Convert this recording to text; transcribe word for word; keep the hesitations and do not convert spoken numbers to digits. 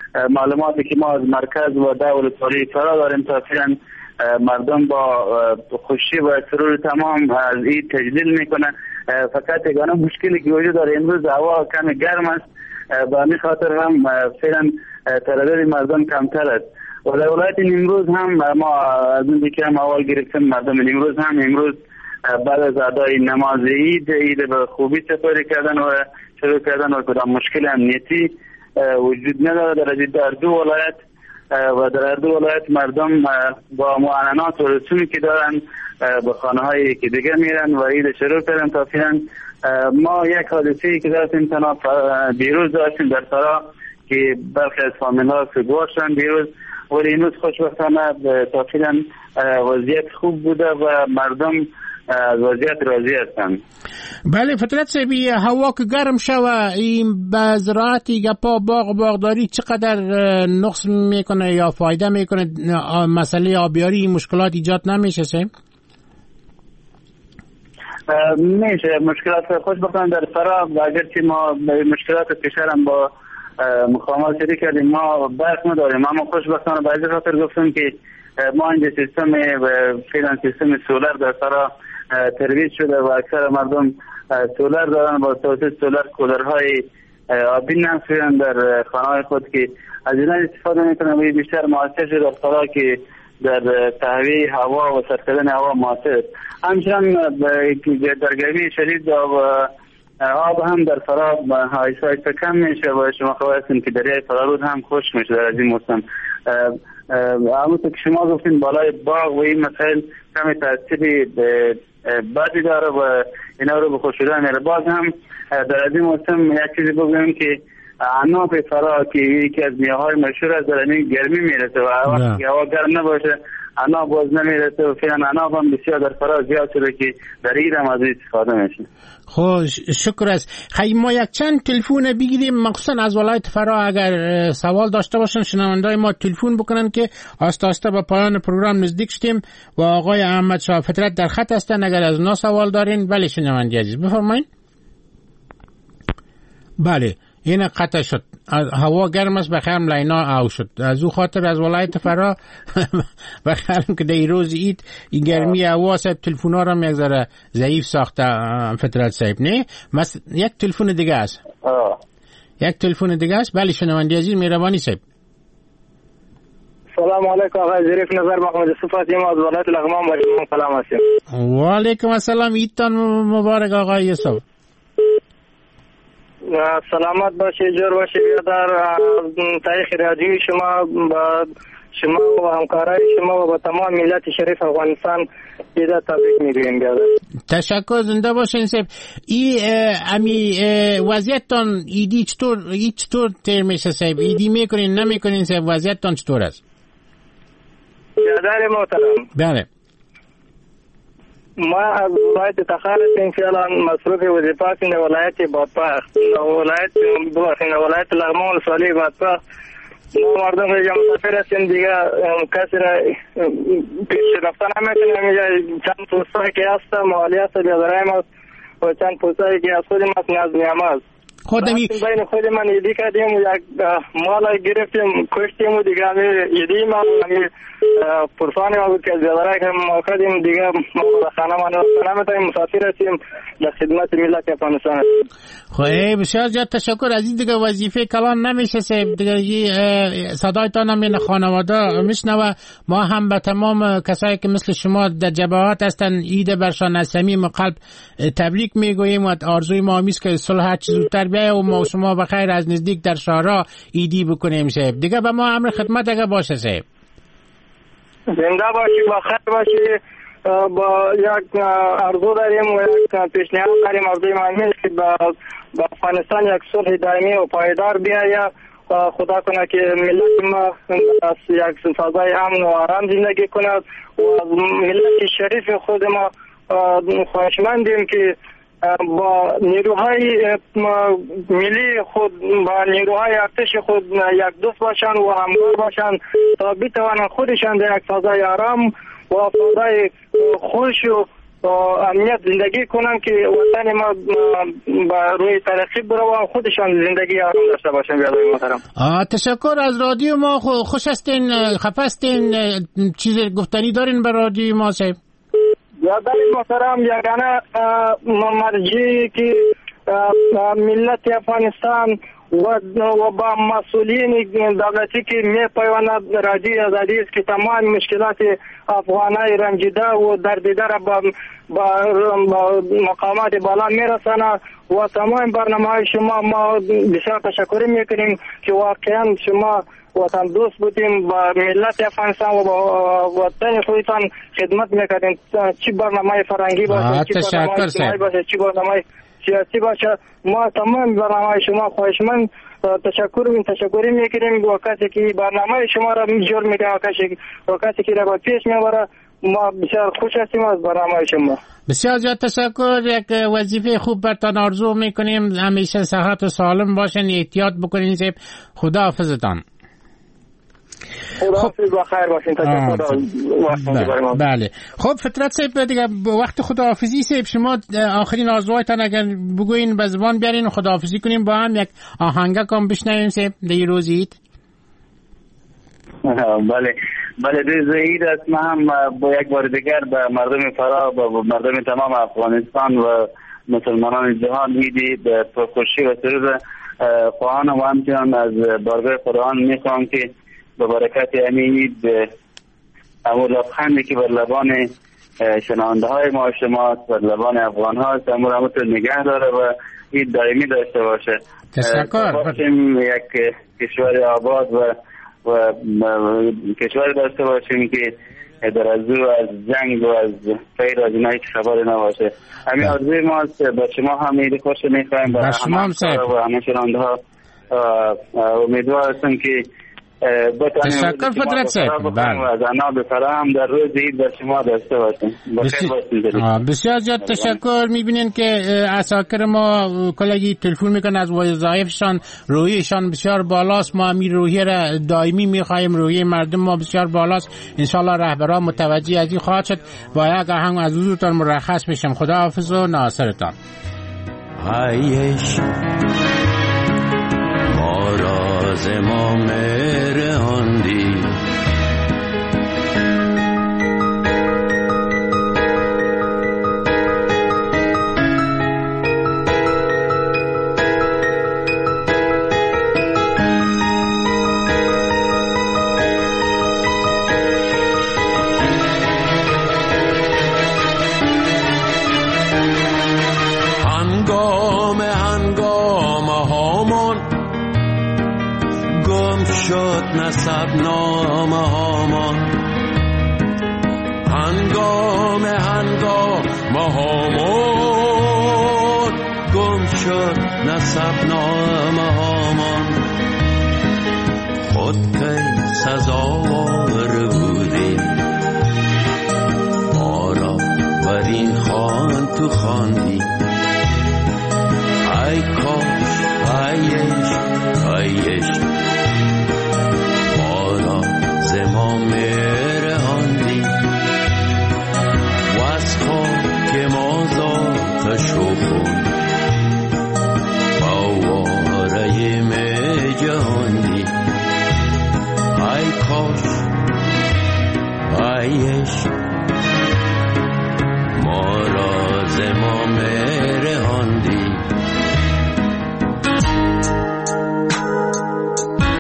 معلوماتی که ما از مرکز و دولت‌واری فرا داریم تا فعلا مردم با خوشی و سرور تمام از این تجلیل میکنه. فقط یگانه مشکلی که وجود داره امروز هوا کمی گرم است، به همین خاطر هم فعلا تردد مردم کمتر است. و در ولایت نیمروز هم ما از اون که هم اول گرفتیم مردم نیمروز هم امروز بعد از ادای نماز عید عید به خوبی سپری کردن و شروع کردن و کدام مشکل امنیتی وجود نداره در در دو ولایت. و در دو ولایت مردم با معاینات و رسومی که دارن به خانه هایی که دیگه میرن و عید شروع کردن. تا فعلا ما یک حادثه‌ای که داشتیم تنها دیروز داشتیم در فرا که برخی از فامیل ها سگوار شدن دیروز، ولی امروز خوشبختانه تا فعلا وضعیت خوب بوده و مردم از وضعیت راضی هستند. بله فترت سبی هوا که گرم شوه این به زراعتی گپا باغ باغداری چقدر نقص میکنه یا فایده میکنه؟ مسئله آبیاری مشکلات ایجاد نمیشه سیم؟ میشه مشکلات خوشبختانه در فرا، اگرچه ما مشکلات کشورم با مقامات شریک کردیم ما برق نداریم، اما خوشبختانه به این خاطر گفتم که ما اینجا سیستم فعلا سیستم سولر در فرا ترویج شده و اکثر مردم سولر دارن. با توسط سولر کولرهای آبی نصب در خانه‌های خود که از این استفاده میکنن و بیشتر موثر شده در فرا که در تهویه هوا و سرکردن هوا موثر. همچنان در گرمی شدید و آب هم در فرا آیسته آیسته کم میشه و شما خواهستیم که دریای فرارود هم خشک میشه در از این موسم. همونطور که شما گفتین بالای باغ و این مسائل کمی تأثیری بدی داره و اینا رو به خوش شدن میره. باز هم در از این موسم یک چیزی بگویم که عناب فرا که یکی از میوه‌های مشهور است در این گرمی میرسه و وقتی هوا گرم نباشه عناب باز نمیرسه و فعلا عناب هم بسیار در فرا زیاد شده که در این هم از استفاده میشه. خوش شکر است. خیلی ما یک چند تلفن بگیریم مخصوصا از ولایت فرا، اگر سوال داشته باشن شنوندای ما تلفن بکنن که آسته آسته به پایان پروگرام نزدیک شدیم و آقای احمد شاه فطرت در خط هستن. اگر از اونا سوال دارین بله شنوندی عزیز بفرمایید. بله این قطع شد، هوا گرم است بخیر لینا او شد. از او خاطر از ولایت فرا بخیر که در روز عید این گرمی هوا صاحب تلفن ها را یک ذره ضعیف ساخته فطرت صاحب. نه مثلا یک تلفن دیگه است. یک تلفن دیگه است. بله شنوندی عزیز مهربانی صاحب. سلام علیکم آقای ظریف نظر محمد صفاتی ما از ولایت لغمان با شما سلام هستیم. و علیکم السلام، عیدتان مبارک آقای یوسف. سلامت باشی، جور باشی. در تاریخ رادیوی شما با شما و همکارای شما و با تمام ملت شریف افغانستان ایده تبریک میگویم. تشکر، زنده باشین صاحب. ای امی وضعیتتان ایدی چطور ای چطور تیر میشه صاحب؟ ایدی میکنین نمیکنین صاحب؟ وضعیتتان چطور است؟ برادر محترم بله ما از ولایت تخار هستیم، فعلا مصروف وظیفه هستیم در ولایت بادپخت، ولایت بخارستان، ولایت لغمان و صالح بادپخت. ما مردم اینجا مسافر هستیم دیگه کسی را پیش رفتن نمیتونیم. چند پوستایی که هست مالی هست بیادرهای ما و چند پوستایی که از خود ما نیاز نیامد خودمی بین خود من ایدی کردیم و یک مال گرفتیم کشتیم و دیگه همی ایدی ما همی پرسانی ما بود که از بیادرهای که ما کردیم دیگه ما به خانه ما نمیتونیم، مسافر هستیم در خدمت ملت افغانستان هستیم. خب بسیار زیاد تشکر. از این دیگه وظیفه کلان نمیشه صاحب دیگه، صدایتان هم این خانواده میشنوه. ما هم به تمام کسایی که مثل شما در جبهات هستن عید برشان از صمیم قلب تبریک میگوییم و آرزوی ما همیست که صلح هر چه زودتر بیاید و ما شما بخیر از نزدیک در شهرها عیدی بکنیم صاحب. دیگه به ما امر خدمت اگه باشه صاحب. زنده باشی، بخیر باشی. با یک ارزو داریم و یک پیشنهاد داریم. ارزوی ما که با افغانستان یک صلح دائمی و پایدار بیاید. خدا کنه که ملت ما از یک فضای امن و آرام زندگی کند و ملت شریف خود ما خواهشمندیم که با نیروهای ملی خود با نیروهای ارتش خود یک دوست باشن و همکار باشن تا بتوانند خودشان در یک فضای آرام و فضای خوش و امنیت زندگی کنن که وطن ما با روی ترقی بره و خودشان زندگی آرام داشته باشن. بیادای محترم تشکر از رادیو ما. خوش هستین، خفه هستین، چیز گفتنی دارین به رادیو ما صاحب؟ بیادای محترم یگانه مرجعی که ملت افغانستان و با مسئولین دولتی که می پیوند رادیو آزادی است که تمام مشکلات افغانای رنجیده و دردیده را با, با مقامات بالا می رساند و تمام برنامه شما ما بسیار تشکر می کنیم که واقعا شما وطن دوست بودیم، با ملت افغانستان و با وطن خودتان خدمت میکردیم، چی برنامه فرنگی باشه، چی برنامه اجتماعی باشه، چی برنامه سیاسی باشه. ما تمام برنامه شما خواهشمند تشکر و تشکری میکنیم و کسی که برنامه شما را جور میده و کسی که را پیش میبره ما بسیار خوش هستیم از برنامه شما. بسیار زیاد تشکر. یک وظیفه خوب برتان آرزو میکنیم، همیشه صحت و سالم باشین، احتیاط بکنین. خدا حافظتان. خب بخیر باشین. بله. بله خب فطرت صاحب دیگه وقت خداحافظی صاحب، شما آخرین آرزوهایتان اگر بگوین به زبان بیارین و خداحافظی کنیم با هم، یک آهنگک هم بشنویم صاحب در روز عید. بله بله روز عید است. من هم با یک بار دیگر به مردم فرا و مردم تمام افغانستان و مسلمانان جهان عیدی به پرخوشی و سرور خواهان و همچنان از بارگاه قرآن میخوام که به برکت امید امو لبخندی که بر لبان شنونده های ما شماست، بر لبان افغان هاست، امو همونطور نگه داره و عید دائمی داشته باشه. تشکر. باشیم یک کشور آباد و و کشور داشته باشیم که در از دور از جنگ و از غیر از اینایی که خبر نباشه. همین آرزوی ماست. با شما هم عید خوش میخوایم با شما هم صاحب و همه شنونده ها. امیدوار هستم که تشکر فطرت صاحب. بله. از انا به فرام در روز عید به شما داشته باشیم. بسیار بسیار زیاد تشکر. میبینین که عساکر ما کلگی تلفن میکنن از وظایفشان، روحیشان بسیار بالاست. ما همین روحیه را دائمی میخوایم، روحیه مردم ما بسیار بالاست. انشالله رهبران متوجه از این خواهد شد. با یک آهنگ از حضورتان مرخص میشم. خدا حافظ و ناصرتان. عیش ما راز ما مرهاندی، هنگام هنگام هامان گم شد نسب نام هامان، هنگام هنگام هامان گم شد نسب نام هامان. خود که سزاوار بودی ما را بر این خوان تو خواندی. ای کاش ایش ایش ما را زما مرهاندی و از خاک ما ذاتش و خون باواره می جهاندی. ای کاش ایش ما را زما مرهاندی